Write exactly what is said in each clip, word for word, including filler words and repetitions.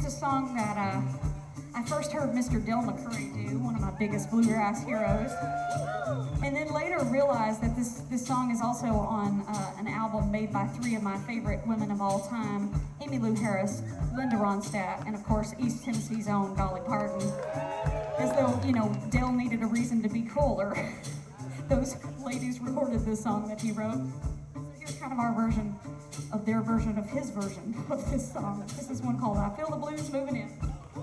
a song that uh, I first heard Mister Del McCoury do, one of my biggest bluegrass heroes, and then later realized that this, this song is also on uh, an album made by three of my favorite women of all time, Emmylou Harris, Linda Ronstadt, and of course East Tennessee's own Dolly Parton. As though, you know, Del needed a reason to be cooler. Those ladies recorded this song that he wrote. So here's kind of our version of their version of his version of this song. This is one called I Feel the Blues Moving In.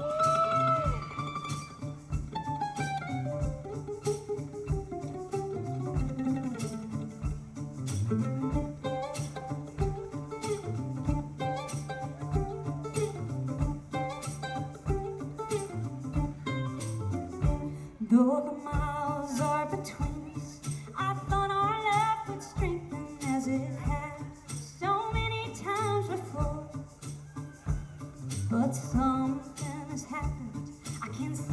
Though the miles are between us, I thought our love would strengthen as it has so many times before. But something has happened, I can't